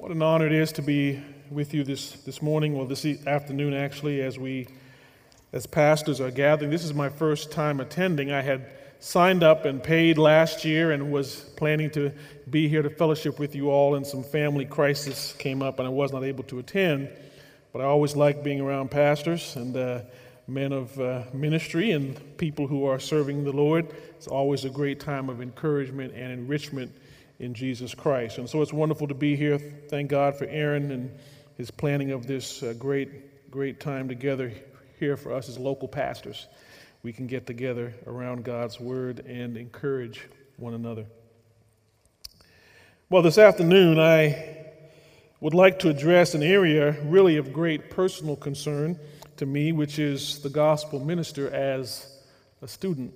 What an honor it is to be with you this morning, well, this afternoon actually, as pastors are gathering. This is my first time attending. I had signed up and paid last year and was planning to be here to fellowship with you all, and some family crisis came up and I was not able to attend. But I always like being around pastors and men of ministry and people who are serving the Lord. It's always a great time of encouragement and enrichment in Jesus Christ. And so it's wonderful to be here. Thank God for Aaron and his planning of this great time together here for us as local pastors. We can get together around God's Word and encourage one another. Well, this afternoon I would like to address an area really of great personal concern to me, which is the gospel minister as a student.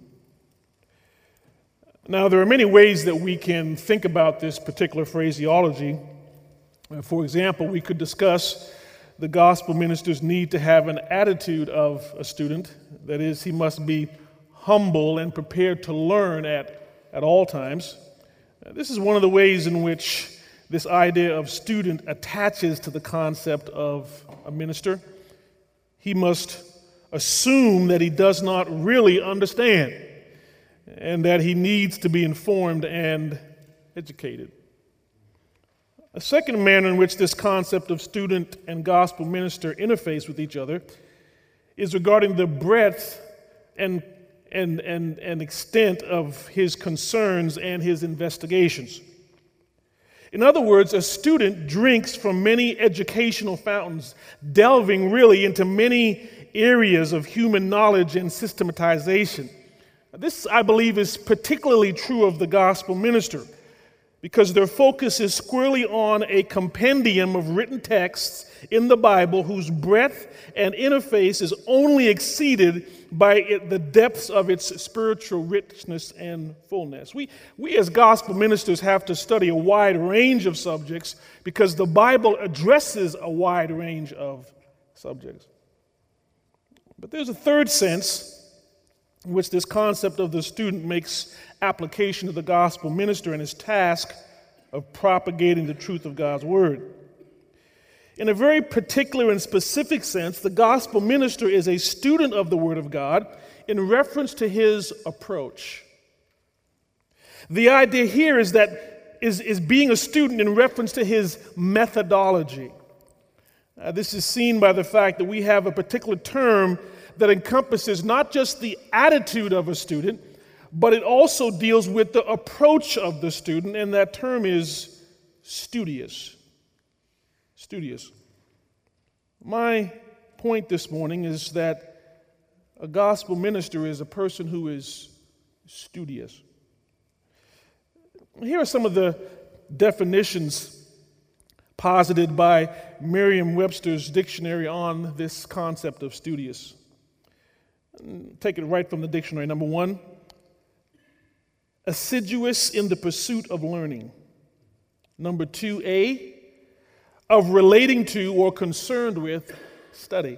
Now, there are many ways that we can think about this particular phraseology. For example, we could discuss the gospel minister's need to have an attitude of a student. That is, he must be humble and prepared to learn at all times. This is one of the ways in which this idea of student attaches to the concept of a minister. He must assume that he does not really understand, and that he needs to be informed and educated. A second manner in which this concept of student and gospel minister interface with each other is regarding the breadth and extent of his concerns and his investigations. In other words, a student drinks from many educational fountains, delving really into many areas of human knowledge and systematization. This, I believe, is particularly true of the gospel minister because their focus is squarely on a compendium of written texts in the Bible whose breadth and interface is only exceeded by the depths of its spiritual richness and fullness. We as gospel ministers have to study a wide range of subjects because the Bible addresses a wide range of subjects. But there's a third sense in which this concept of the student makes application to the gospel minister and his task of propagating the truth of God's word. In a very particular and specific sense, the gospel minister is a student of the word of God in reference to his approach. The idea here is that is being a student in reference to his methodology. This is seen by the fact that we have a particular term that encompasses not just the attitude of a student, but it also deals with the approach of the student, and that term is studious. Studious. My point this morning is that a gospel minister is a person who is studious. Here are some of the definitions posited by Merriam-Webster's dictionary on this concept of studious. Take it right from the dictionary. Number one, assiduous in the pursuit of learning. Number two, of relating to or concerned with study.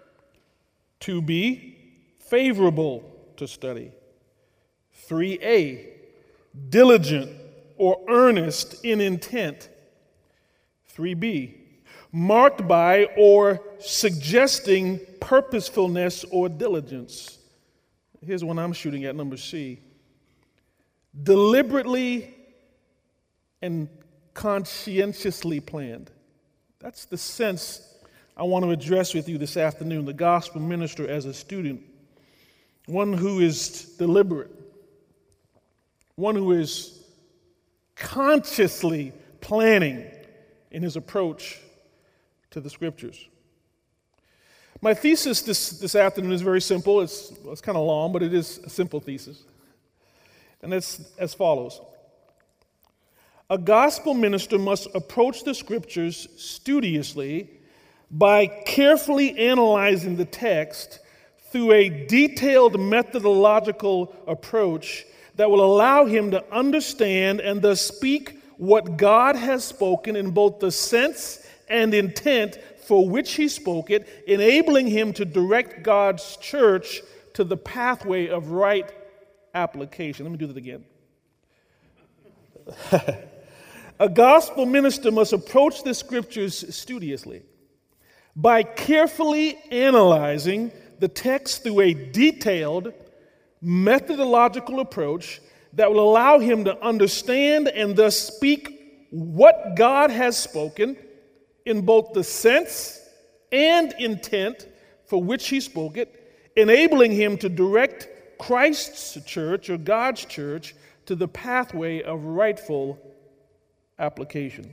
2b, favorable to study. 3a, diligent or earnest in intent. 3b, marked by or suggesting purposefulness or diligence. Here's one I'm shooting at, number C. Deliberately and conscientiously planned. That's the sense I want to address with you this afternoon, the gospel minister as a student. One who is deliberate. One who is consciously planning in his approach to the scriptures. My thesis this afternoon is very simple. It's kind of long, but it is a simple thesis. And it's as follows. A gospel minister must approach the scriptures studiously by carefully analyzing the text through a detailed methodological approach that will allow him to understand and thus speak what God has spoken in both the sense and intent for which he spoke it, enabling him to direct God's church to the pathway of right application. Let me do that again. A gospel minister must approach the scriptures studiously by carefully analyzing the text through a detailed methodological approach that will allow him to understand and thus speak what God has spoken in both the sense and intent for which he spoke it, enabling him to direct Christ's church or God's church to the pathway of rightful application.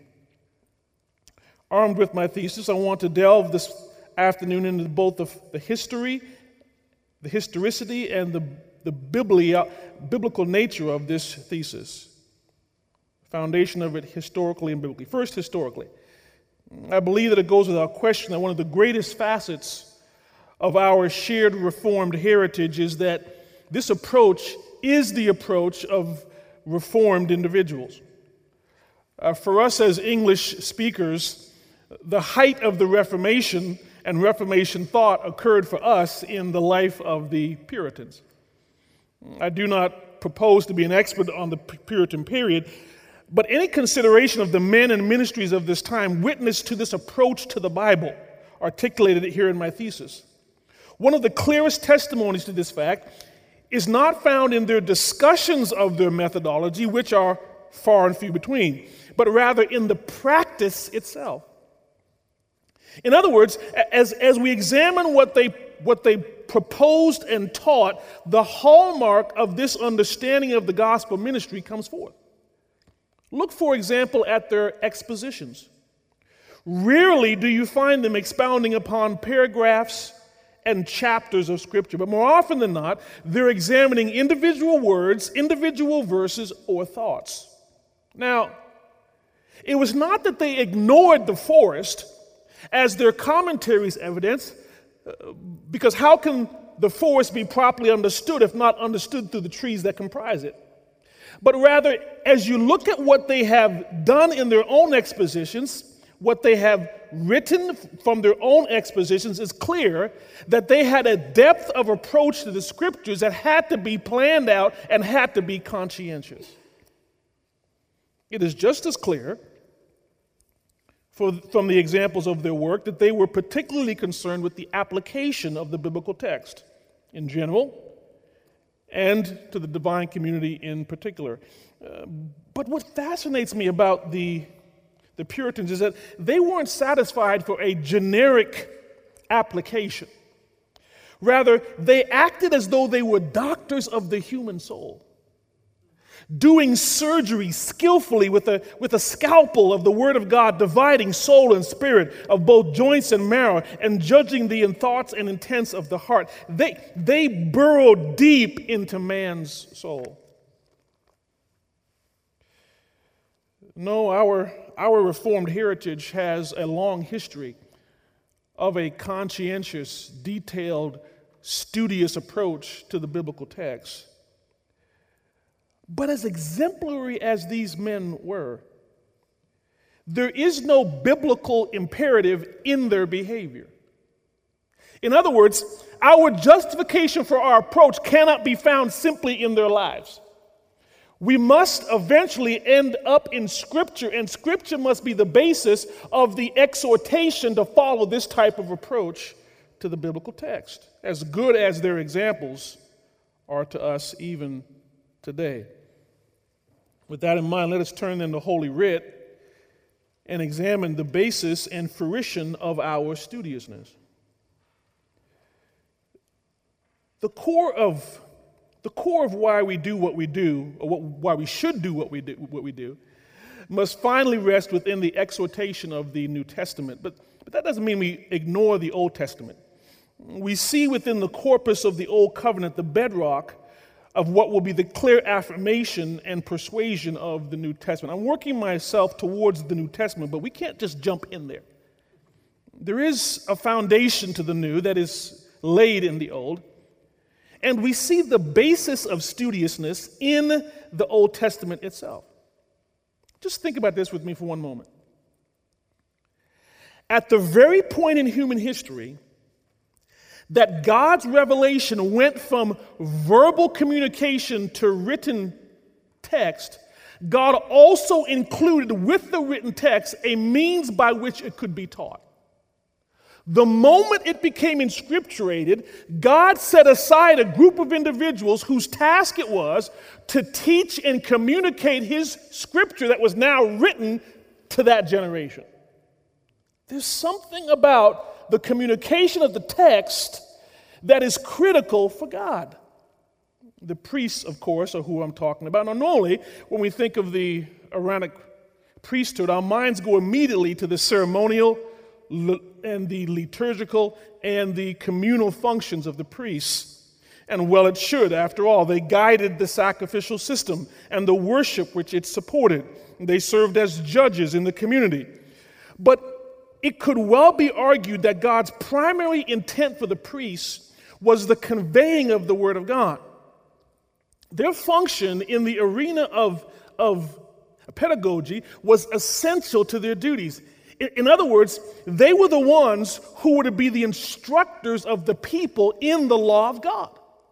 Armed with my thesis, I want to delve this afternoon into both the history, the historicity, and the biblical nature of this thesis. Foundation of it historically and biblically. First, historically. I believe that it goes without question that one of the greatest facets of our shared Reformed heritage is that this approach is the approach of Reformed individuals. For us as English speakers, the height of the Reformation and Reformation thought occurred for us in the life of the Puritans. I do not propose to be an expert on the Puritan period, but any consideration of the men and ministries of this time witness to this approach to the Bible, articulated here in my thesis. One of the clearest testimonies to this fact is not found in their discussions of their methodology, which are far and few between, but rather in the practice itself. In other words, as we examine what they proposed and taught, the hallmark of this understanding of the gospel ministry comes forth. Look, for example, at their expositions. Rarely do you find them expounding upon paragraphs and chapters of Scripture, but more often than not, they're examining individual words, individual verses, or thoughts. Now, it was not that they ignored the forest, as their commentaries evidence, because how can the forest be properly understood if not understood through the trees that comprise it? But rather, as you look at what they have done in their own expositions, what they have written from their own expositions, is clear that they had a depth of approach to the Scriptures that had to be planned out and had to be conscientious. It is just as clear from the examples of their work that they were particularly concerned with the application of the biblical text in general and to the divine community in particular. But what fascinates me about the Puritans is that they weren't satisfied for a generic application. Rather, they acted as though they were doctors of the human soul, doing surgery skillfully with a scalpel of the Word of God, dividing soul and spirit, of both joints and marrow, and judging the thoughts and intents of the heart. They burrowed deep into man's soul. No, our Reformed heritage has a long history of a conscientious, detailed, studious approach to the biblical text. But as exemplary as these men were, there is no biblical imperative in their behavior. In other words, our justification for our approach cannot be found simply in their lives. We must eventually end up in Scripture, and Scripture must be the basis of the exhortation to follow this type of approach to the biblical text, as good as their examples are to us even today. With that in mind, let us turn then to Holy Writ and examine the basis and fruition of our studiousness. The core of why we do what we do, or why we should do what we do, must finally rest within the exhortation of the New Testament. But that doesn't mean we ignore the Old Testament. We see within the corpus of the Old Covenant the bedrock of what will be the clear affirmation and persuasion of the New Testament. I'm working myself towards the New Testament, but we can't just jump in there. There is a foundation to the New that is laid in the Old, and we see the basis of studiousness in the Old Testament itself. Just think about this with me for one moment. At the very point in human history that God's revelation went from verbal communication to written text, God also included with the written text a means by which it could be taught. The moment it became inscripturated, God set aside a group of individuals whose task it was to teach and communicate his scripture that was now written to that generation. There's something about the communication of the text that is critical for God. The priests, of course, are who I'm talking about. Now, normally, when we think of the Aaronic priesthood, our minds go immediately to the ceremonial and the liturgical and the communal functions of the priests. And well, it should. After all, they guided the sacrificial system and the worship which it supported. They served as judges in the community. But it could well be argued that God's primary intent for the priests was the conveying of the Word of God. Their function in the arena of pedagogy was essential to their duties. In other words, they were the ones who were to be the instructors of the people in the law of God.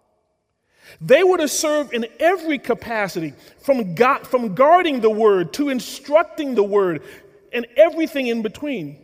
They were to serve in every capacity, from guarding the Word to instructing the Word and everything in between.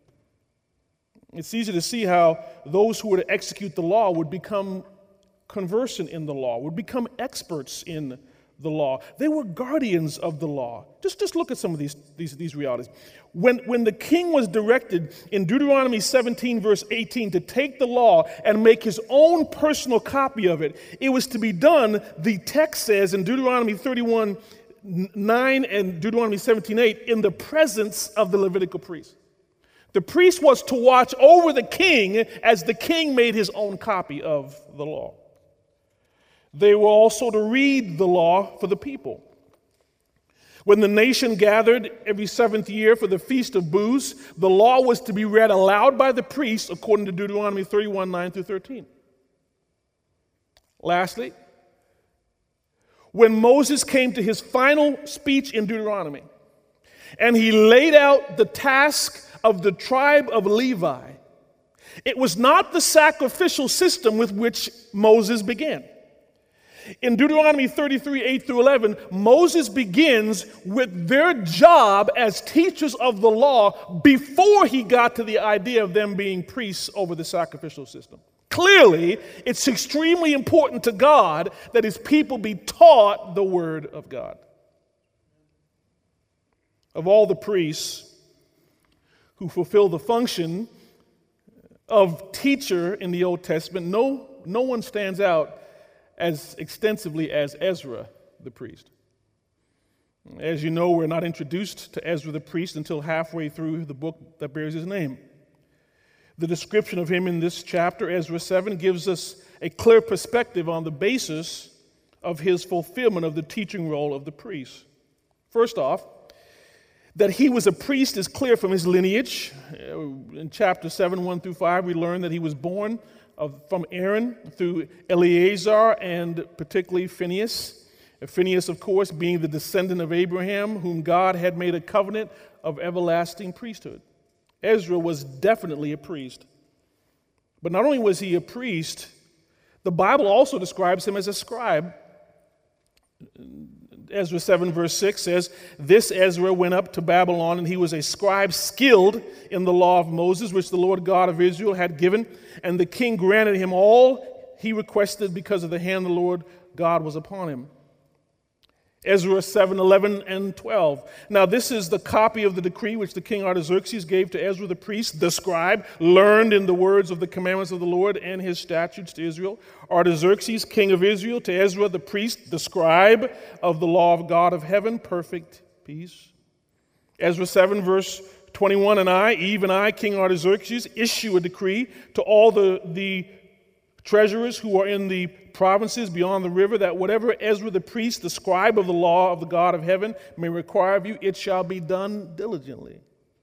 It's easy to see how those who were to execute the law would become conversant in the law, would become experts in the law. They were guardians of the law. Just look at some of these realities. When the king was directed in Deuteronomy 17, verse 18, to take the law and make his own personal copy of it, it was to be done, the text says in Deuteronomy 31, 9 and Deuteronomy 17, 8, in the presence of the Levitical priest. The priest was to watch over the king as the king made his own copy of the law. They were also to read the law for the people. When the nation gathered every 7th year for the Feast of Booths, the law was to be read aloud by the priests according to Deuteronomy 31, 9 through 13. Lastly, when Moses came to his final speech in Deuteronomy, and he laid out the task of the tribe of Levi, it was not the sacrificial system with which Moses began. In Deuteronomy 33, 8 through 11, Moses begins with their job as teachers of the law before he got to the idea of them being priests over the sacrificial system. Clearly, it's extremely important to God that his people be taught the Word of God. Of all the priests who fulfill the function of teacher in the Old Testament, no one stands out as extensively as Ezra the priest. As you know, we're not introduced to Ezra the priest until halfway through the book that bears his name. The description of him in this chapter, Ezra 7, gives us a clear perspective on the basis of his fulfillment of the teaching role of the priest. First off, that he was a priest is clear from his lineage. In chapter 7, 1 through 5, we learn that he was born from Aaron through Eleazar and particularly Phinehas. Phinehas, of course, being the descendant of Abraham, whom God had made a covenant of everlasting priesthood. Ezra was definitely a priest. But not only was he a priest, the Bible also describes him as a scribe. Ezra 7 verse 6 says, "This Ezra went up to Babylon, and he was a scribe skilled in the law of Moses, which the Lord God of Israel had given. And the king granted him all he requested because of the hand of the Lord God was upon him." Ezra 7, 11 and 12. Now this is the copy of the decree which the king Artaxerxes gave to Ezra the priest, the scribe, learned in the words of the commandments of the Lord and his statutes to Israel. Artaxerxes, king of Israel, to Ezra the priest, the scribe of the law of God of heaven, perfect peace. Ezra 7, verse 21, "And I, even I, King Artaxerxes, issue a decree to all the treasurers who are in the provinces beyond the river, that whatever Ezra the priest, the scribe of the law of the God of heaven, may require of you, it shall be done diligently."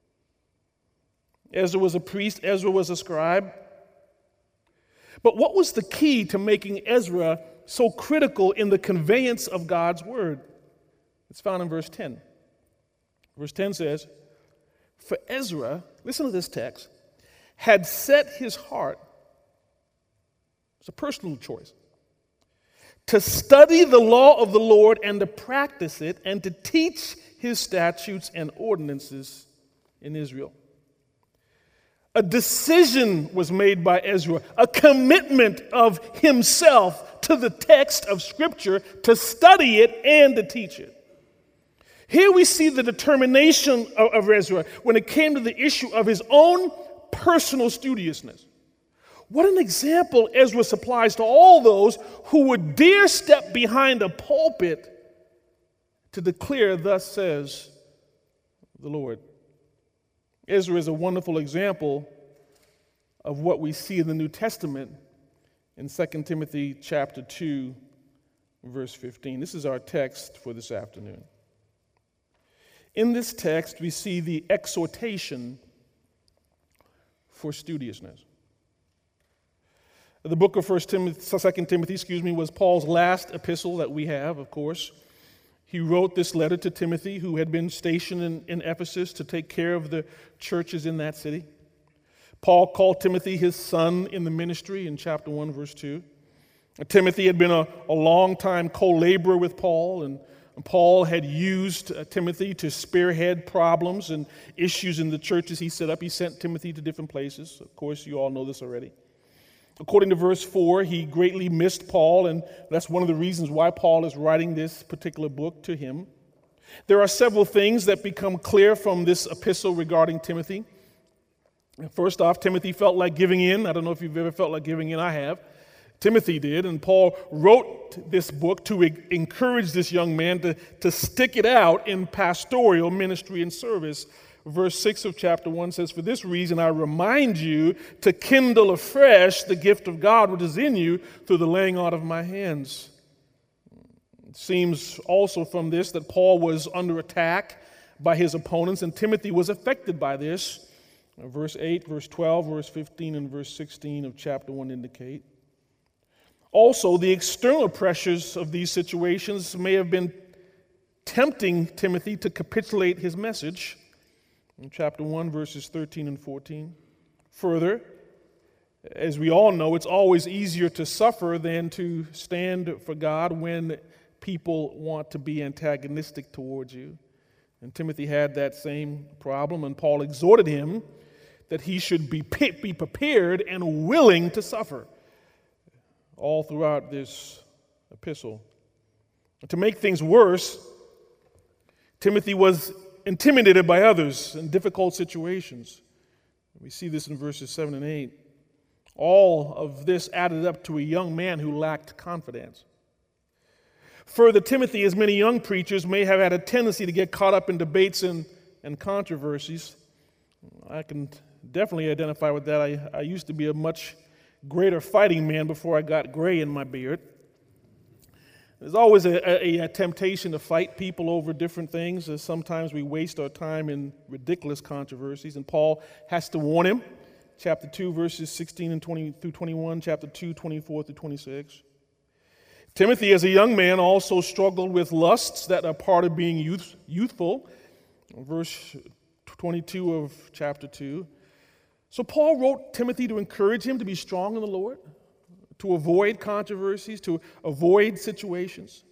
Ezra was a priest, Ezra was a scribe. But what was the key to making Ezra so critical in the conveyance of God's word? It's found in verse 10. Verse 10 says, "For Ezra," listen to this text, "had set his heart," it's a personal choice, to study the law of the Lord and to practice it, and to teach his statutes and ordinances in Israel. A decision was made by Ezra, a commitment of himself to the text of Scripture to study it and to teach it. Here we see the determination of Ezra when it came to the issue of his own personal studiousness. What an example Ezra supplies to all those who would dare step behind a pulpit to declare, "Thus says the Lord." Ezra is a wonderful example of what we see in the New Testament in 2 Timothy chapter 2, verse 15. This is our text for this afternoon. In this text, we see the exhortation for studiousness. The book of 2 Timothy, was Paul's last epistle that we have, of course. He wrote this letter to Timothy, who had been stationed in Ephesus to take care of the churches in that city. Paul called Timothy his son in the ministry in chapter 1, verse 2. Timothy had been a long-time co-laborer with Paul, and Paul had used Timothy to spearhead problems and issues in the churches he set up. He sent Timothy to different places. Of course, you all know this already. According to verse 4, he greatly missed Paul, and that's one of the reasons why Paul is writing this particular book to him. There are several things that become clear from this epistle regarding Timothy. First off, Timothy felt like giving in. I don't know if you've ever felt like giving in. I have. Timothy did, and Paul wrote this book to encourage this young man to stick it out in pastoral ministry and service. Verse 6 of chapter 1 says, "For this reason I remind you to kindle afresh the gift of God which is in you through the laying on of my hands." It seems also from this that Paul was under attack by his opponents, and Timothy was affected by this. Verse 8, verse 12, verse 15, and verse 16 of chapter 1 indicate. Also, the external pressures of these situations may have been tempting Timothy to capitulate his message. In chapter 1, verses 13 and 14. Further, as we all know, it's always easier to suffer than to stand for God when people want to be antagonistic towards you. And Timothy had that same problem, and Paul exhorted him that he should be prepared and willing to suffer all throughout this epistle. To make things worse, Timothy was intimidated by others in difficult situations. We see this in verses 7 and 8. All of this added up to a young man who lacked confidence. Further, Timothy, as many young preachers, may have had a tendency to get caught up in debates and controversies. I can definitely identify with that. I used to be a much greater fighting man before I got gray in my beard. There's always a temptation to fight people over different things, as sometimes we waste our time in ridiculous controversies, and Paul has to warn him. Chapter 2, verses 16 and 20 through 21, chapter 2, 24 through 26. Timothy, as a young man, also struggled with lusts that are part of being youthful. Verse 22 of chapter 2. So Paul wrote Timothy to encourage him to be strong in the Lord, to avoid controversies, to avoid situations.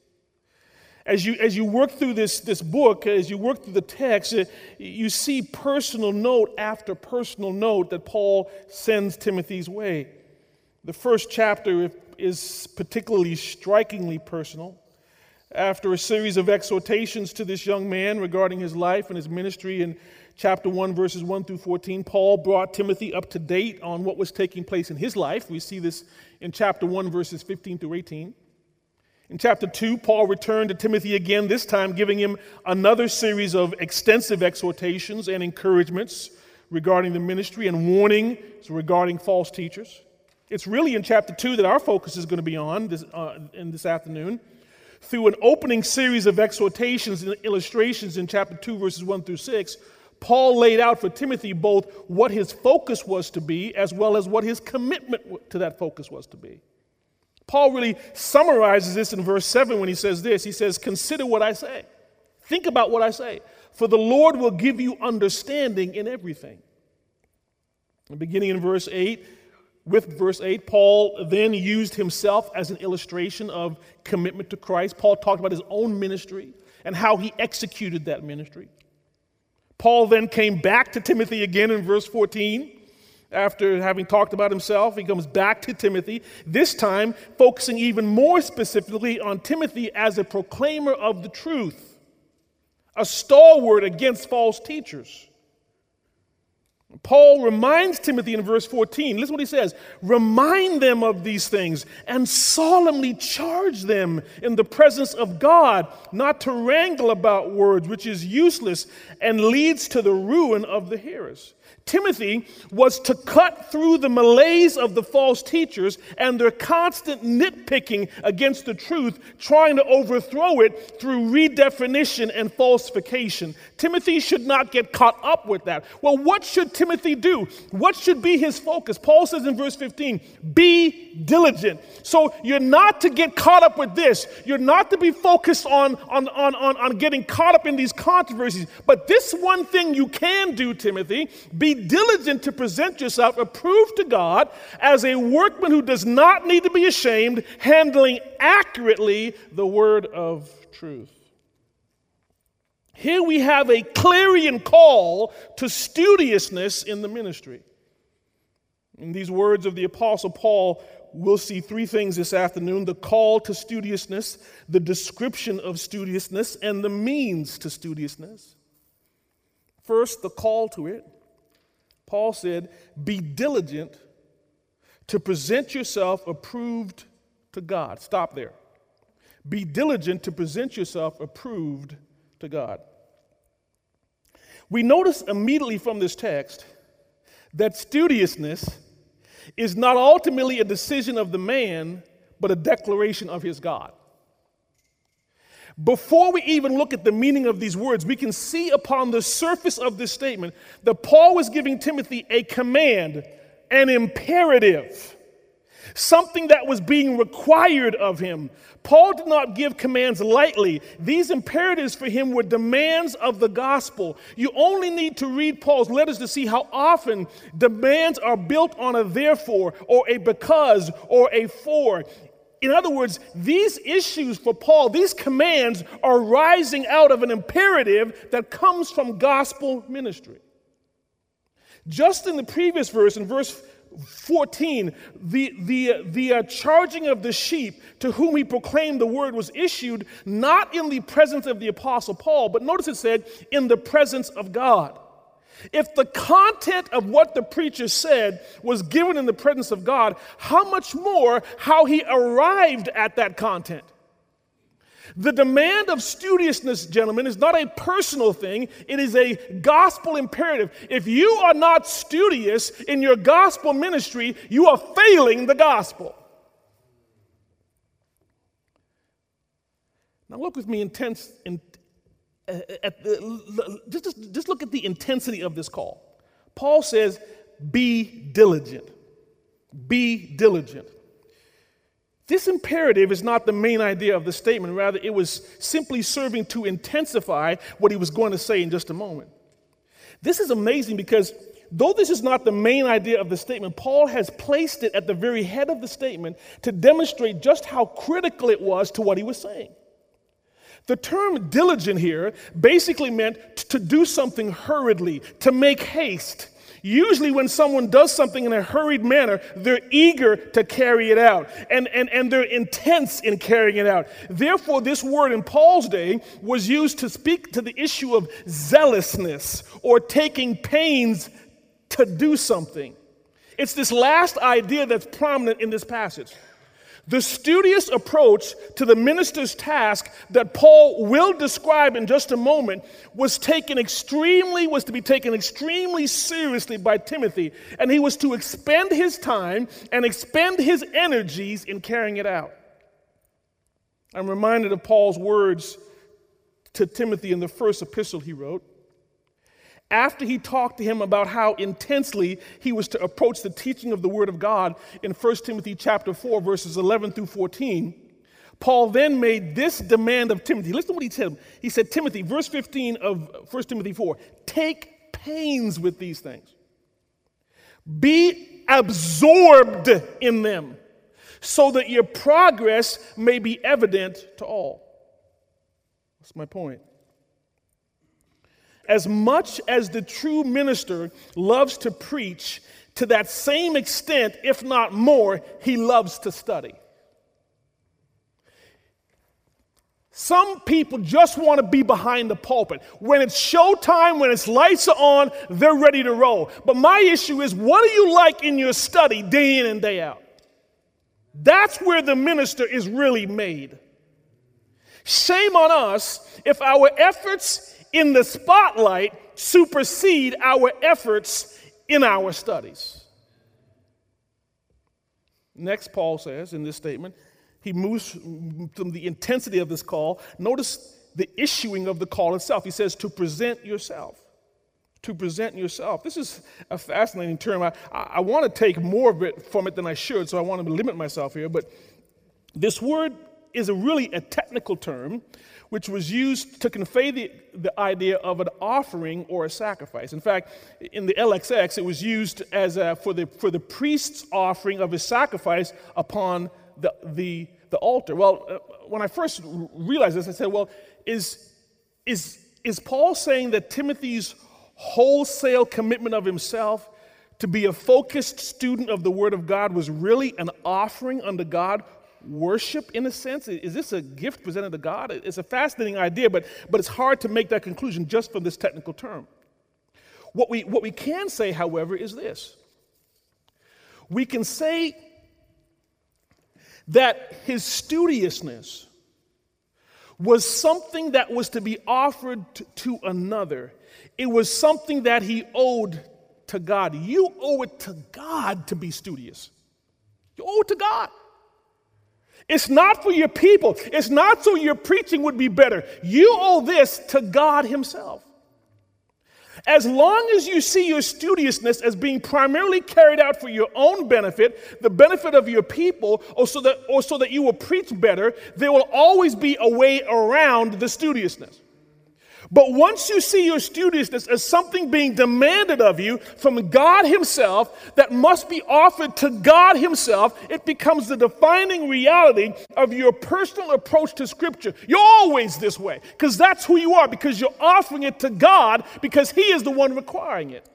As you work through this book, as you work through the text, you see personal note after personal note that Paul sends Timothy's way. The first chapter is particularly strikingly personal. After a series of exhortations to this young man regarding his life and his ministry in chapter 1, verses 1 through 14, Paul brought Timothy up to date on what was taking place in his life. We see this in chapter 1, verses 15 through 18. In chapter 2, Paul returned to Timothy again, this time giving him another series of extensive exhortations and encouragements regarding the ministry and warnings regarding false teachers. It's really in chapter 2 that our focus is going to be on this afternoon. Through an opening series of exhortations and illustrations in chapter 2, verses 1 through 6, Paul laid out for Timothy both what his focus was to be as well as what his commitment to that focus was to be. Paul really summarizes this in verse 7 when he says this. He says, "Consider what I say. Think about what I say. For the Lord will give you understanding in everything." And beginning in verse 8, with verse 8. Paul then used himself as an illustration of commitment to Christ. Paul talked about his own ministry and how he executed that ministry. Paul then came back to Timothy again in verse 14. After having talked about himself, he comes back to Timothy, this time focusing even more specifically on Timothy as a proclaimer of the truth, a stalwart against false teachers. Paul reminds Timothy in verse 14, listen what he says, remind them of these things and solemnly charge them in the presence of God not to wrangle about words, which is useless and leads to the ruin of the hearers. Timothy was to cut through the malaise of the false teachers and their constant nitpicking against the truth, trying to overthrow it through redefinition and falsification. Timothy should not get caught up with that. Well, what should Timothy do? What should be his focus? Paul says in verse 15, be diligent. So you're not to get caught up with this. You're not to be focused on getting caught up in these controversies. But this one thing you can do, Timothy, be diligent to present yourself approved to God as a workman who does not need to be ashamed, handling accurately the word of truth. Here we have a clarion call to studiousness in the ministry. In these words of the Apostle Paul, we'll see three things this afternoon: the call to studiousness, the description of studiousness, and the means to studiousness. First, the call to it. Paul said, be diligent to present yourself approved to God. Stop there. Be diligent to present yourself approved to God. We notice immediately from this text that studiousness is not ultimately a decision of the man, but a declaration of his God. Before we even look at the meaning of these words, we can see upon the surface of this statement that Paul was giving Timothy a command, an imperative, something that was being required of him. Paul did not give commands lightly. These imperatives for him were demands of the gospel. You only need to read Paul's letters to see how often demands are built on a therefore, or a because, or a for. In other words, these issues for Paul, these commands are rising out of an imperative that comes from gospel ministry. Just in the previous verse, in verse 14, the charging of the sheep to whom he proclaimed the word was issued not in the presence of the Apostle Paul, but notice it said, in the presence of God. If the content of what the preacher said was given in the presence of God, how much more how he arrived at that content? The demand of studiousness, gentlemen, is not a personal thing. It is a gospel imperative. If you are not studious in your gospel ministry, you are failing the gospel. Now look with me just look at the intensity of this call. Paul says, be diligent. Be diligent. This imperative is not the main idea of the statement. Rather, it was simply serving to intensify what he was going to say in just a moment. This is amazing because though this is not the main idea of the statement, Paul has placed it at the very head of the statement to demonstrate just how critical it was to what he was saying. The term diligent here basically meant to do something hurriedly, to make haste. Usually when someone does something in a hurried manner, they're eager to carry it out, and they're intense in carrying it out. Therefore, this word in Paul's day was used to speak to the issue of zealousness or taking pains to do something. It's this last idea that's prominent in this passage. The studious approach to the minister's task that Paul will describe in just a moment was to be taken extremely seriously by Timothy, and he was to expend his time and expend his energies in carrying it out. I'm reminded of Paul's words to Timothy in the first epistle he wrote. After he talked to him about how intensely he was to approach the teaching of the Word of God in 1 Timothy chapter 4, verses 11 through 14, Paul then made this demand of Timothy. Listen to what he said. He said, Timothy, verse 15 of 1 Timothy 4, take pains with these things. Be absorbed in them, so that your progress may be evident to all. That's my point. As much as the true minister loves to preach, to that same extent, if not more, he loves to study. Some people just want to be behind the pulpit. When it's showtime, when its lights are on, they're ready to roll. But my issue is, what do you like in your study day in and day out? That's where the minister is really made. Shame on us if our efforts in the spotlight supersede our efforts in our studies. Next, Paul says in this statement, he moves from the intensity of this call. Notice the issuing of the call itself. He says to present yourself. To present yourself. This is a fascinating term. I want to take more of it from it than I should, so I want to limit myself here. But this word is really a technical term which was used to convey the idea of an offering or a sacrifice. In fact, in the LXX, it was used as for the priest's offering of his sacrifice upon the altar. Well, when I first realized this, I said, well, is Paul saying that Timothy's wholesale commitment of himself to be a focused student of the Word of God was really an offering unto God? Worship, in a sense? Is this a gift presented to God? It's a fascinating idea, but it's hard to make that conclusion just from this technical term. What we can say, however, is this. We can say that his studiousness was something that was to be offered to another. It was something that he owed to God. You owe it to God to be studious. You owe it to God. It's not for your people. It's not so your preaching would be better. You owe this to God himself. As long as you see your studiousness as being primarily carried out for your own benefit, the benefit of your people, or so that you will preach better, there will always be a way around the studiousness. But once you see your studiousness as something being demanded of you from God himself that must be offered to God himself, it becomes the defining reality of your personal approach to Scripture. You're always this way because that's who you are, because you're offering it to God because he is the one requiring it.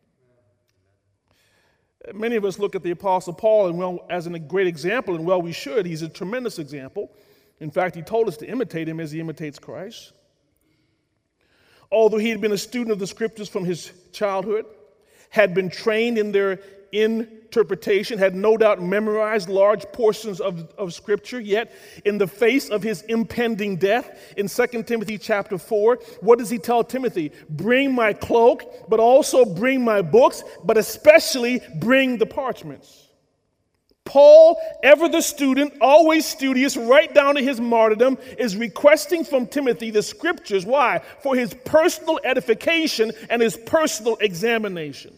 Many of us look at the Apostle Paul as a great example, and we should. He's a tremendous example. In fact, he told us to imitate him as he imitates Christ. Although he had been a student of the Scriptures from his childhood, had been trained in their interpretation, had no doubt memorized large portions of Scripture, yet in the face of his impending death, in 2 Timothy chapter 4, what does he tell Timothy? Bring my cloak, but also bring my books, but especially bring the parchments. Paul, ever the student, always studious, right down to his martyrdom, is requesting from Timothy the Scriptures. Why? For his personal edification and his personal examination.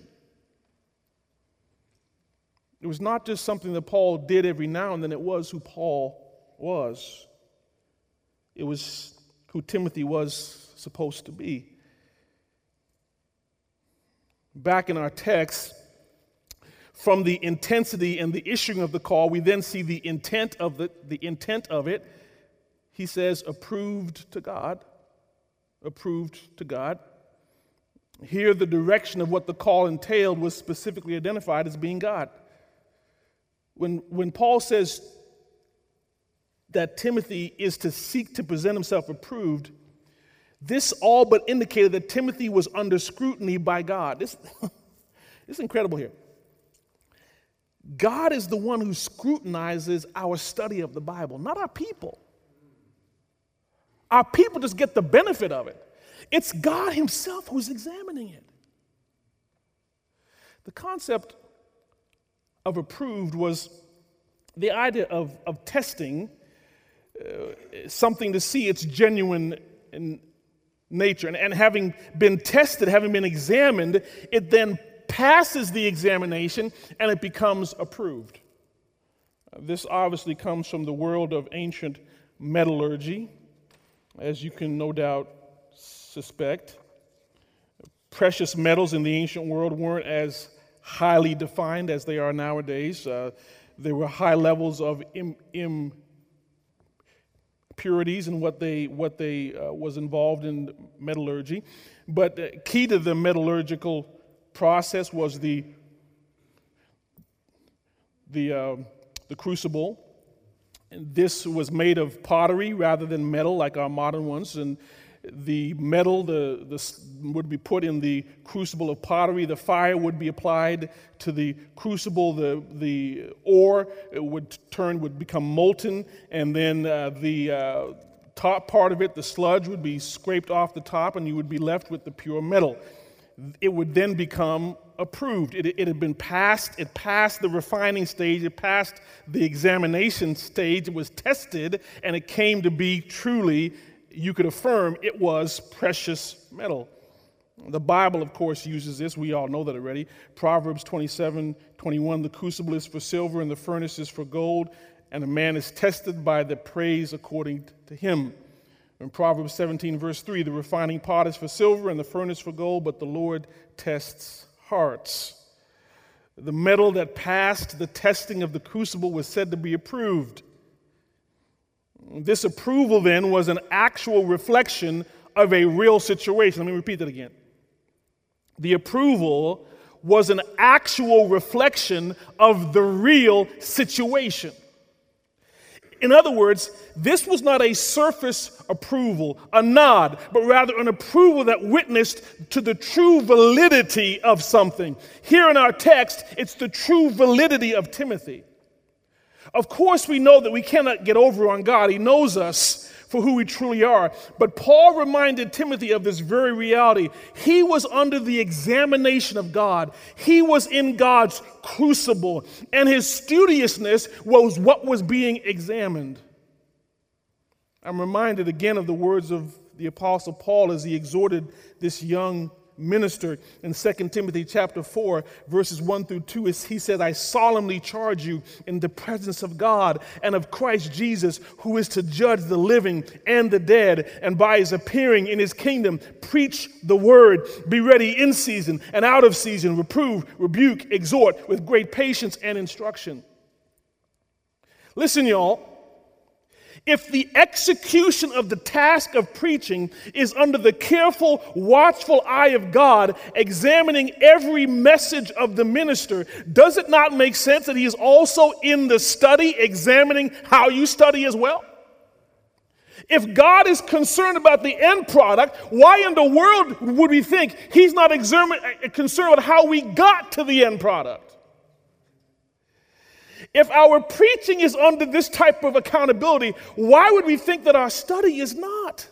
It was not just something that Paul did every now and then. It was who Paul was. It was who Timothy was supposed to be. Back in our text, from the intensity and the issuing of the call, we then see the intent of it. He says, approved to God. Approved to God. Here, the direction of what the call entailed was specifically identified as being God. When Paul says that Timothy is to seek to present himself approved, this all but indicated that Timothy was under scrutiny by God. This is incredible here. God is the one who scrutinizes our study of the Bible, not our people. Our people just get the benefit of it. It's God himself who's examining it. The concept of approved was the idea of testing something to see its genuine nature. And having been tested, having been examined, it then passes the examination and it becomes approved. This obviously comes from the world of ancient metallurgy, as you can no doubt suspect. Precious metals in the ancient world weren't as highly defined as they are nowadays. There were high levels of impurities in what they was involved in metallurgy. But key to the metallurgical process was the crucible. And this was made of pottery rather than metal like our modern ones. And the metal would be put in the crucible of pottery. The fire would be applied to the crucible. The ore would become molten, and then the top part of it, the sludge, would be scraped off the top, and you would be left with the pure metal. It would then become approved. It had been passed. It passed the refining stage. It passed the examination stage. It was tested, and it came to be truly, you could affirm, it was precious metal. The Bible, of course, uses this. We all know that already. Proverbs 27:21, the crucible is for silver and the furnace is for gold, and a man is tested by the praise according to him. In Proverbs 17, verse 3, the refining pot is for silver and the furnace for gold, but the Lord tests hearts. The metal that passed the testing of the crucible was said to be approved. This approval then was an actual reflection of a real situation. Let me repeat that again. The approval was an actual reflection of the real situation. In other words, this was not a surface approval, a nod, but rather an approval that witnessed to the true validity of something. Here in our text, it's the true validity of Timothy. Of course, we know that we cannot get over on God. He knows us for who we truly are. But Paul reminded Timothy of this very reality. He was under the examination of God. He was in God's crucible, and his studiousness was what was being examined. I'm reminded again of the words of the Apostle Paul as he exhorted this young minister in 2 Timothy chapter 4, verses 1 through 2. He says, I solemnly charge you in the presence of God and of Christ Jesus, who is to judge the living and the dead, and by his appearing in his kingdom, preach the word. Be ready in season and out of season. Reprove, rebuke, exhort with great patience and instruction. Listen, y'all. If the execution of the task of preaching is under the careful, watchful eye of God, examining every message of the minister, does it not make sense that he is also in the study, examining how you study as well? If God is concerned about the end product, why in the world would we think he's not concerned with how we got to the end product? If our preaching is under this type of accountability, why would we think that our study is not?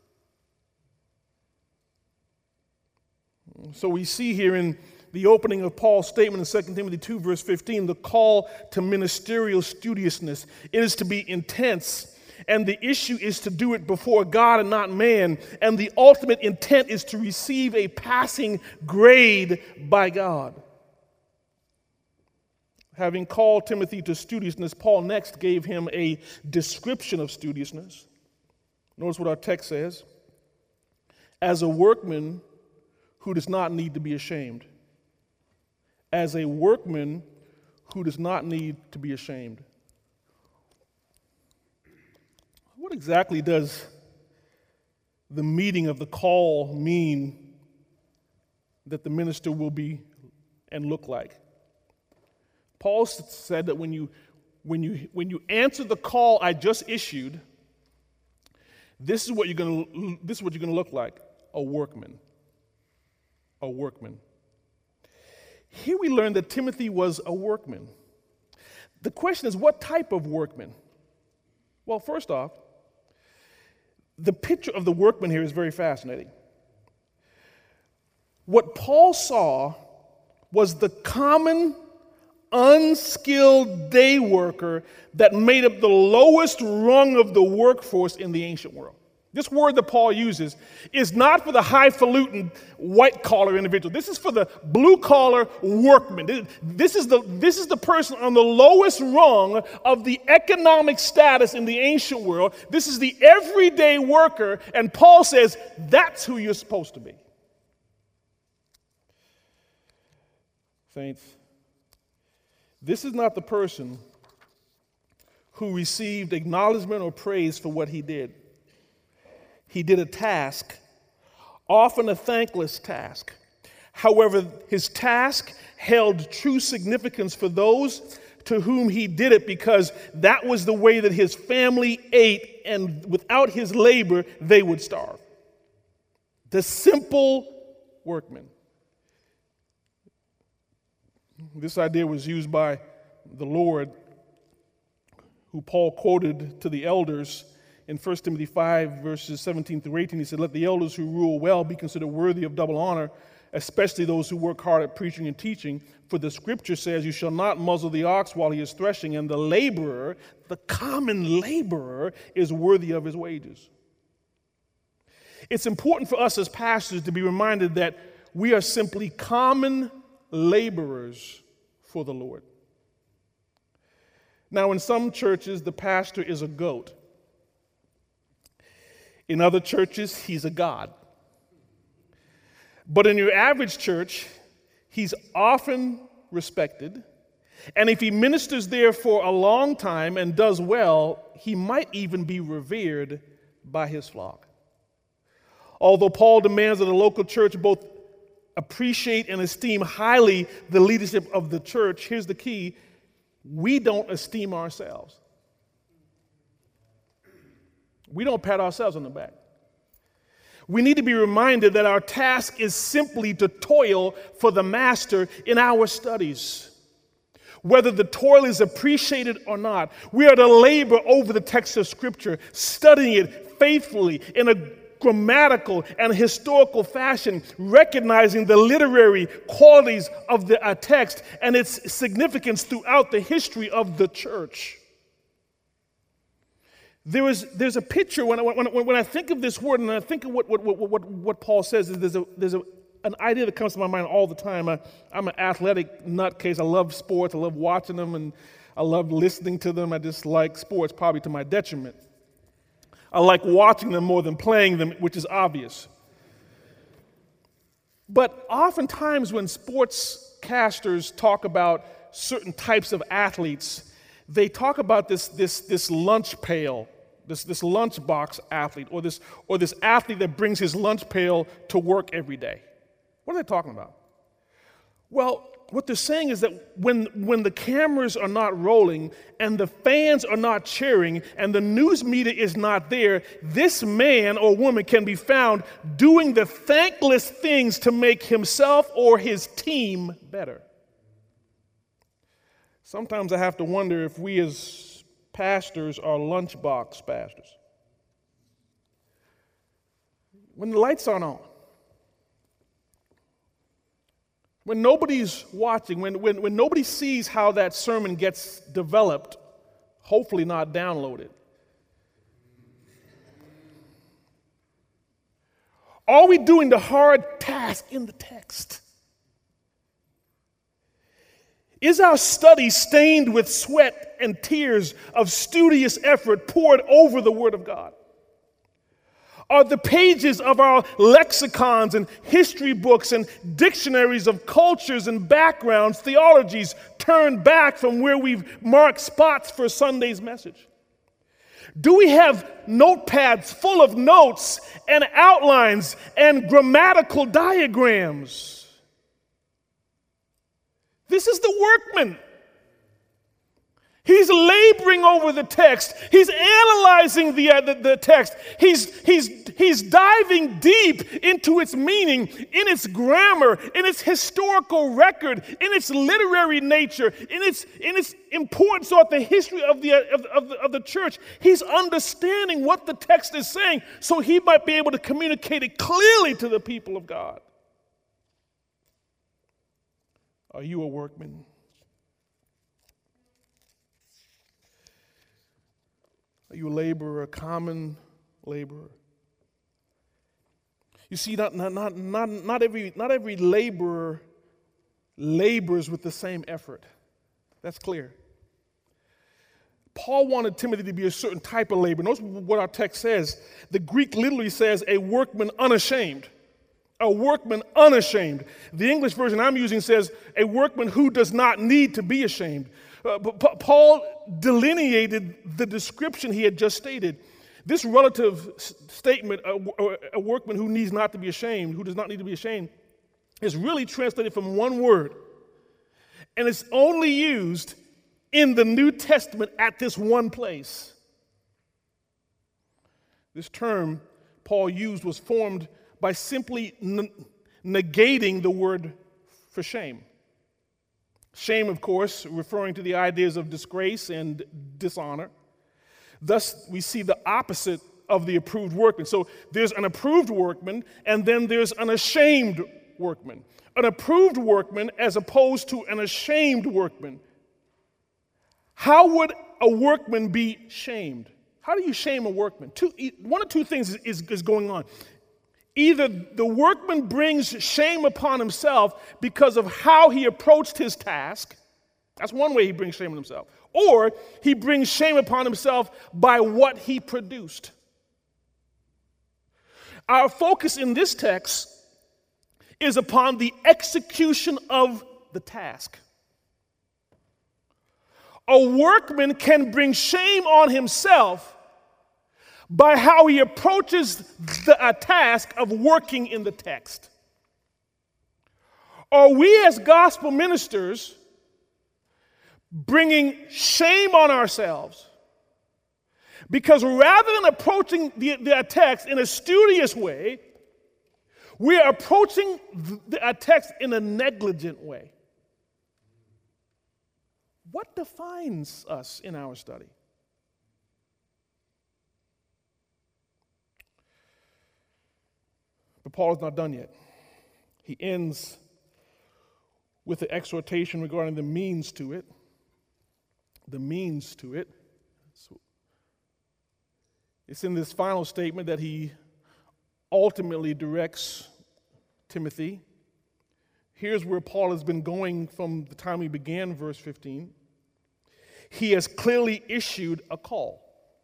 So we see here in the opening of Paul's statement in 2 Timothy 2, verse 15, the call to ministerial studiousness. It is to be intense, and the issue is to do it before God and not man, and the ultimate intent is to receive a passing grade by God. Having called Timothy to studiousness, Paul next gave him a description of studiousness. Notice what our text says. As a workman who does not need to be ashamed. As a workman who does not need to be ashamed. What exactly does the meeting of the call mean that the minister will be and look like? Paul said that when you answer the call I just issued, this is what you're going to look like, a workman. A workman. Here we learn that Timothy was a workman. The question is, what type of workman? Well, first off, the picture of the workman here is very fascinating. What Paul saw was the common unskilled day worker that made up the lowest rung of the workforce in the ancient world. This word that Paul uses is not for the highfalutin white-collar individual. This is for the blue-collar workman. This is the person on the lowest rung of the economic status in the ancient world. This is the everyday worker, and Paul says that's who you're supposed to be. Saints, this is not the person who received acknowledgement or praise for what he did. He did a task, often a thankless task. However, his task held true significance for those to whom he did it, because that was the way that his family ate, and without his labor, they would starve. The simple workman. This idea was used by the Lord, who Paul quoted to the elders in 1 Timothy 5, verses 17 through 18. He said, "Let the elders who rule well be considered worthy of double honor, especially those who work hard at preaching and teaching. For the scripture says, you shall not muzzle the ox while he is threshing, and the laborer, the common laborer, is worthy of his wages." It's important for us as pastors to be reminded that we are simply common laborers for the Lord. Now, in some churches, the pastor is a goat. In other churches, he's a god. But in your average church, he's often respected, and if he ministers there for a long time and does well, he might even be revered by his flock. Although Paul demands that the local church both appreciate and esteem highly the leadership of the church, here's the key: we don't esteem ourselves. We don't pat ourselves on the back. We need to be reminded that our task is simply to toil for the master in our studies. Whether the toil is appreciated or not, we are to labor over the text of Scripture, studying it faithfully in a grammatical and historical fashion, recognizing the literary qualities of the text and its significance throughout the history of the church. There's a picture when I think of this word, and I think of what Paul says. There's an idea that comes to my mind all the time. I'm an athletic nutcase. I love sports. I love watching them, and I love listening to them. I just like sports, probably to my detriment. I like watching them more than playing them, which is obvious. But oftentimes when sportscasters talk about certain types of athletes, they talk about this lunch pail, this lunchbox athlete, or this athlete that brings his lunch pail to work every day. What are they talking about? Well, what they're saying is that when the cameras are not rolling and the fans are not cheering and the news media is not there, this man or woman can be found doing the thankless things to make himself or his team better. Sometimes I have to wonder if we as pastors are lunchbox pastors. When the lights aren't on, when nobody's watching, when nobody sees how that sermon gets developed, hopefully not downloaded, are we doing the hard task in the text? Is our study stained with sweat and tears of studious effort poured over the Word of God? Are the pages of our lexicons and history books and dictionaries of cultures and backgrounds, theologies, turned back from where we've marked spots for Sunday's message? Do we have notepads full of notes and outlines and grammatical diagrams? This is the workman. He's laboring over the text. He's analyzing the text. He's diving deep into its meaning, in its grammar, in its historical record, in its literary nature, in its importance throughout the history of the church. He's understanding what the text is saying so he might be able to communicate it clearly to the people of God. Are you a workman? Are you a laborer, a common laborer? You see, not every laborer labors with the same effort. That's clear. Paul wanted Timothy to be a certain type of laborer. Notice what our text says. The Greek literally says a workman unashamed. A workman unashamed. The English version I'm using says a workman who does not need to be ashamed. But Paul delineated the description he had just stated. This relative statement, a workman who needs not to be ashamed, who does not need to be ashamed, is really translated from one word. And it's only used in the New Testament at this one place. This term Paul used was formed by simply negating the word for shame. Shame, of course, referring to the ideas of disgrace and dishonor. Thus, we see the opposite of the approved workman. So there's an approved workman, and then there's an ashamed workman. An approved workman as opposed to an ashamed workman. How would a workman be shamed? How do you shame a workman? One of two things is going on. Either the workman brings shame upon himself because of how he approached his task. That's one way he brings shame on himself. Or he brings shame upon himself by what he produced. Our focus in this text is upon the execution of the task. A workman can bring shame on himself by how he approaches the task of working in the text. Are we as gospel ministers bringing shame on ourselves because rather than approaching the text in a studious way, we are approaching the text in a negligent way? What defines us in our study? But Paul is not done yet. He ends with the exhortation regarding the means to it. The means to it. So it's in this final statement that he ultimately directs Timothy. Here's where Paul has been going from the time we began, verse 15. He has clearly issued a call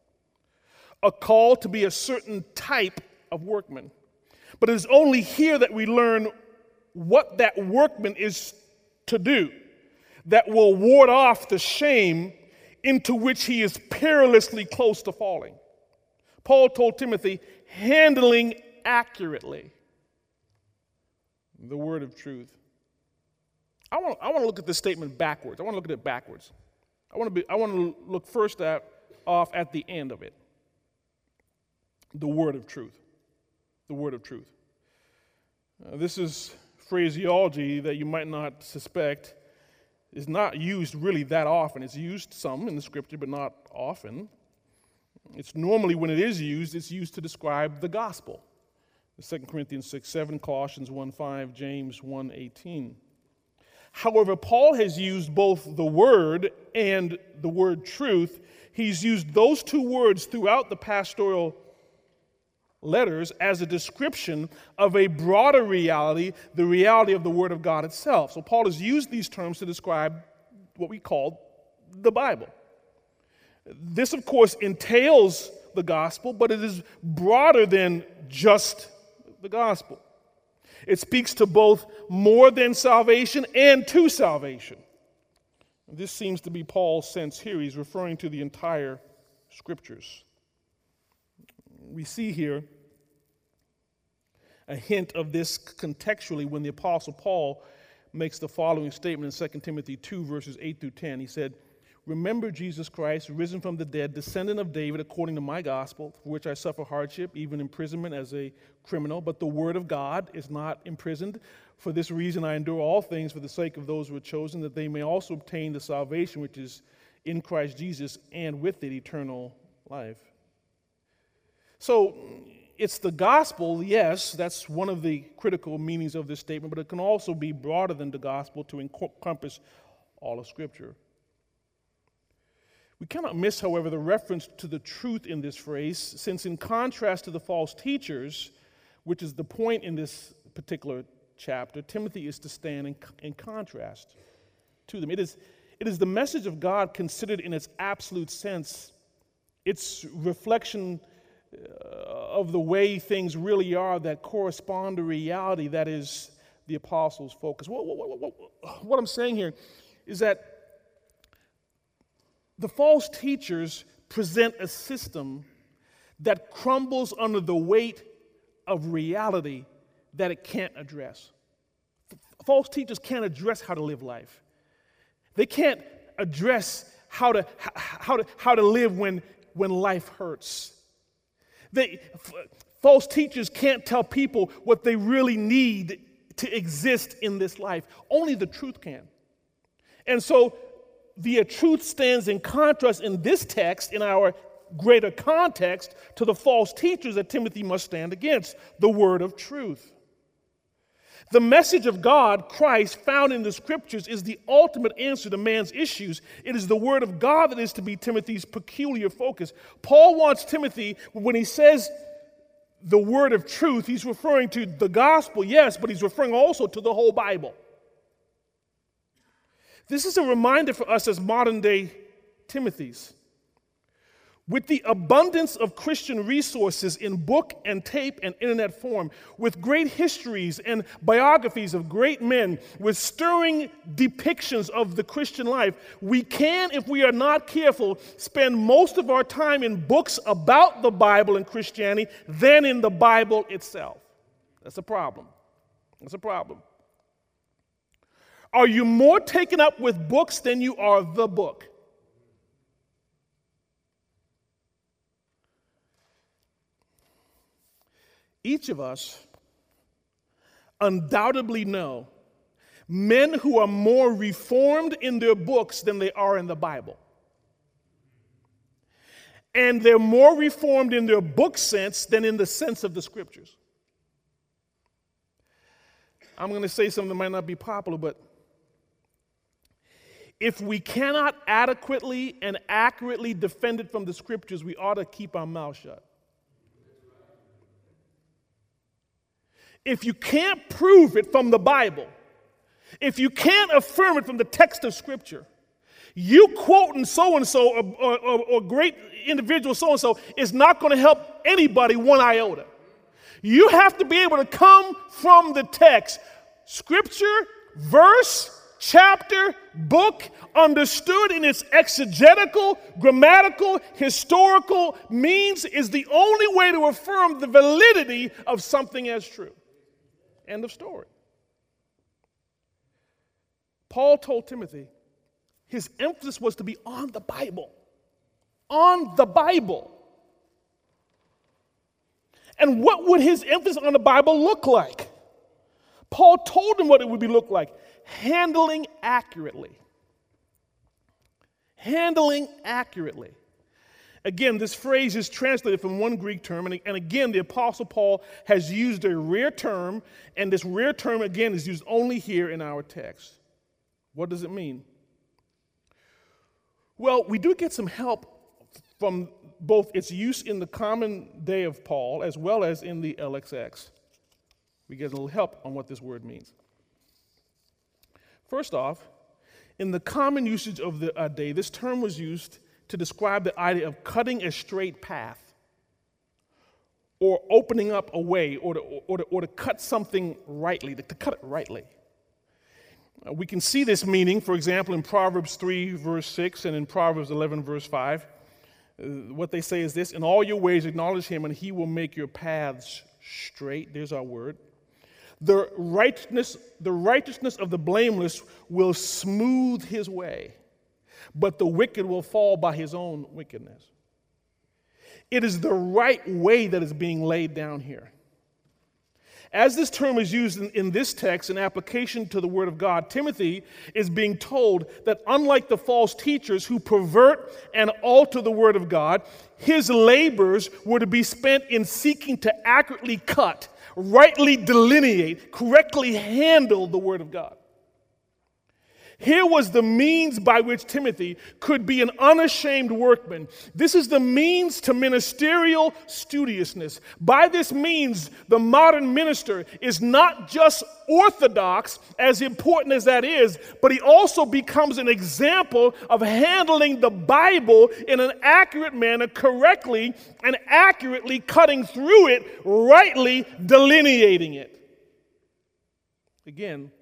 to be a certain type of workman. But it is only here that we learn what that workman is to do that will ward off the shame into which he is perilously close to falling. Paul told Timothy, handling accurately the word of truth. I want to look at this statement backwards. I want to look at it backwards. I want to look first off at the end of it. The word of truth. The word of truth. This is phraseology that you might not suspect is not used really that often. It's used some in the scripture, but not often. It's normally, when it is used, it's used to describe the gospel. 2 Corinthians 6:7, Colossians 1:5, James 1:18. However, Paul has used both the word and the word truth. He's used those two words throughout the pastoral letters as a description of a broader reality, the reality of the Word of God itself. So Paul has used these terms to describe what we call the Bible. This, of course, entails the gospel, but it is broader than just the gospel. It speaks to both more than salvation and to salvation. This seems to be Paul's sense here. He's referring to the entire Scriptures. We see here a hint of this contextually when the Apostle Paul makes the following statement in 2 Timothy 2, verses 8 through 10. He said, "Remember Jesus Christ, risen from the dead, descendant of David, according to my gospel, for which I suffer hardship, even imprisonment as a criminal. But the word of God is not imprisoned. For this reason I endure all things for the sake of those who are chosen, that they may also obtain the salvation which is in Christ Jesus, and with it eternal life." So it's the gospel, yes, that's one of the critical meanings of this statement, but it can also be broader than the gospel to encompass all of Scripture. We cannot miss, however, the reference to the truth in this phrase, since in contrast to the false teachers, which is the point in this particular chapter, Timothy is to stand in contrast to them. It is the message of God considered in its absolute sense, its reflection of the way things really are that correspond to reality that is the apostles' focus. What I'm saying here is that the false teachers present a system that crumbles under the weight of reality that it can't address. False teachers can't address how to live life. They can't address how to live when life hurts. False teachers can't tell people what they really need to exist in this life. Only the truth can. And so the truth stands in contrast in this text, in our greater context, to the false teachers that Timothy must stand against, the word of truth. The message of God, Christ, found in the Scriptures is the ultimate answer to man's issues. It is the Word of God that is to be Timothy's peculiar focus. Paul wants Timothy, when he says the word of truth, he's referring to the gospel, yes, but he's referring also to the whole Bible. This is a reminder for us as modern-day Timothys. With the abundance of Christian resources in book and tape and internet form, with great histories and biographies of great men, with stirring depictions of the Christian life, we can, if we are not careful, spend most of our time in books about the Bible and Christianity than in the Bible itself. That's a problem. That's a problem. Are you more taken up with books than you are the book? Each of us undoubtedly know men who are more reformed in their books than they are in the Bible. And they're more reformed in their book sense than in the sense of the Scriptures. I'm going to say something that might not be popular, but if we cannot adequately and accurately defend it from the Scriptures, we ought to keep our mouth shut. If you can't prove it from the Bible, if you can't affirm it from the text of Scripture, you quoting so-and-so or great individual so-and-so is not going to help anybody one iota. You have to be able to come from the text. Scripture, verse, chapter, book, understood in its exegetical, grammatical, historical means is the only way to affirm the validity of something as true. End of story. Paul told Timothy his emphasis was to be on the Bible. On the Bible. And what would his emphasis on the Bible look like? Paul told him what it would look like. Handling accurately. Handling accurately. Again, this phrase is translated from one Greek term, and again, the Apostle Paul has used a rare term, and this rare term, again, is used only here in our text. What does it mean? Well, we do get some help from both its use in the common day of Paul as well as in the LXX. We get a little help on what this word means. First off, in the common usage of the day, this term was used to describe the idea of cutting a straight path or opening up a way or to cut something rightly, to cut it rightly. We can see this meaning, for example, in Proverbs 3, verse 6 and in Proverbs 11, verse 5. What they say is this: in all your ways acknowledge him and he will make your paths straight. There's our word. The righteousness of the blameless will smooth his way, but the wicked will fall by his own wickedness. It is the right way that is being laid down here. As this term is used in this text in application to the Word of God, Timothy is being told that unlike the false teachers who pervert and alter the Word of God, his labors were to be spent in seeking to accurately cut, rightly delineate, correctly handle the Word of God. Here was the means by which Timothy could be an unashamed workman. This is the means to ministerial studiousness. By this means, the modern minister is not just orthodox, as important as that is, but he also becomes an example of handling the Bible in an accurate manner, correctly and accurately cutting through it, rightly delineating it. Again,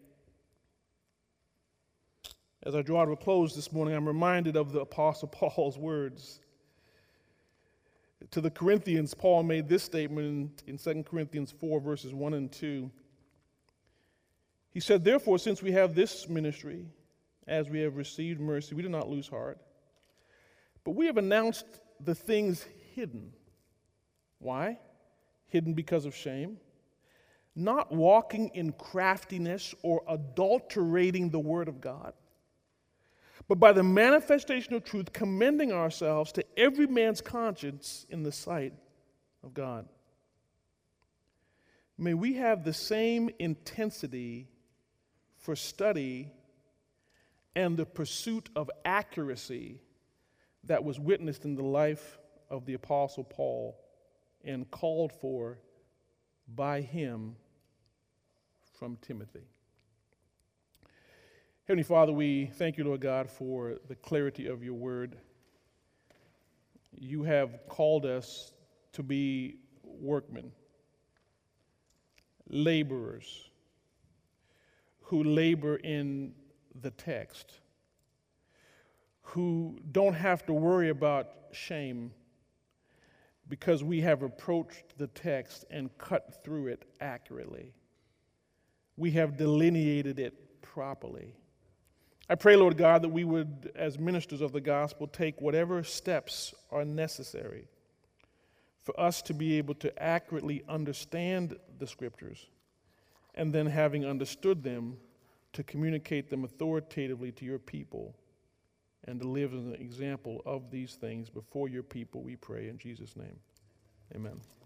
as I draw to a close this morning, I'm reminded of the Apostle Paul's words. To the Corinthians, Paul made this statement in 2 Corinthians 4, verses 1 and 2. He said, "Therefore, since we have this ministry, as we have received mercy, we do not lose heart. But we have announced the things hidden." Why? Hidden because of shame. Not walking in craftiness or adulterating the word of God, but by the manifestation of truth, commending ourselves to every man's conscience in the sight of God. May we have the same intensity for study and the pursuit of accuracy that was witnessed in the life of the Apostle Paul and called for by him from Timothy. Heavenly Father, we thank you, Lord God, for the clarity of your word. You have called us to be workmen, laborers who labor in the text, who don't have to worry about shame because we have approached the text and cut through it accurately. We have delineated it properly. I pray, Lord God, that we would, as ministers of the gospel, take whatever steps are necessary for us to be able to accurately understand the scriptures, and then, having understood them, to communicate them authoritatively to your people and to live as an example of these things before your people, we pray in Jesus' name. Amen.